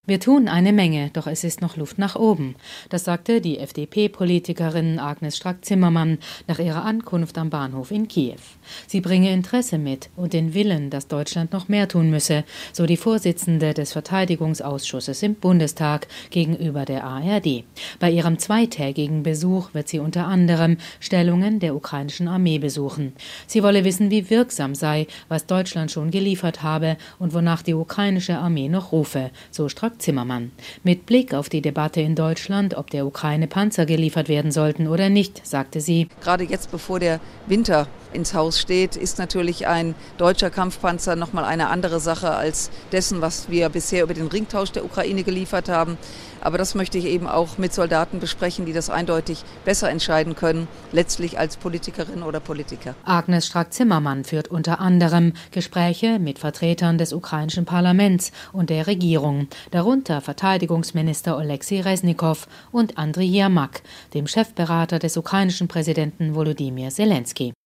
Wir tun eine Menge, doch es ist noch Luft nach oben. Das sagte die FDP-Politikerin Agnes Strack-Zimmermann nach ihrer Ankunft am Bahnhof in Kiew. Sie bringe Interesse mit und den Willen, dass Deutschland noch mehr tun müsse, so die Vorsitzende des Verteidigungsausschusses im Bundestag gegenüber der ARD. Bei ihrem zweitägigen Besuch wird sie unter anderem Stellungen der ukrainischen Armee besuchen. Sie wolle wissen, wie wirksam sei, was Deutschland schon geliefert habe und wonach die ukrainische Armee noch rufe, so Strack-Zimmermann. Mit Blick auf die Debatte in Deutschland, ob der Ukraine Panzer geliefert werden sollten oder nicht, sagte sie: Gerade jetzt, bevor der Winter ins Haus steht, ist natürlich ein deutscher Kampfpanzer nochmal eine andere Sache als dessen, was wir bisher über den Ringtausch der Ukraine geliefert haben. Aber das möchte ich eben auch mit Soldaten besprechen, die das eindeutig besser entscheiden können, letztlich als Politikerin oder Politiker. Agnes Strack-Zimmermann führt unter anderem Gespräche mit Vertretern des ukrainischen Parlaments und der Regierung, darunter Verteidigungsminister Oleksiy Resnikow und Andriy Jermak, dem Chefberater des ukrainischen Präsidenten Volodymyr Selenskyj.